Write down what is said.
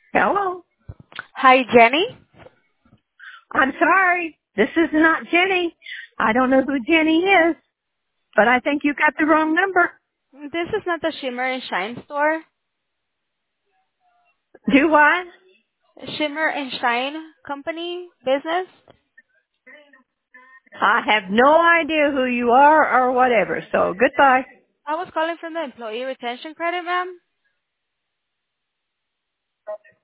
Hello. Hi, Jenny. I'm sorry. This is not Jenny. I don't know who Jenny is, but I think you got the wrong number. This is not the Shimmer and Shine store. Do what? Shimmer and Shine company business. I have no idea who you are or whatever, so goodbye. I was calling from the employee retention credit, ma'am.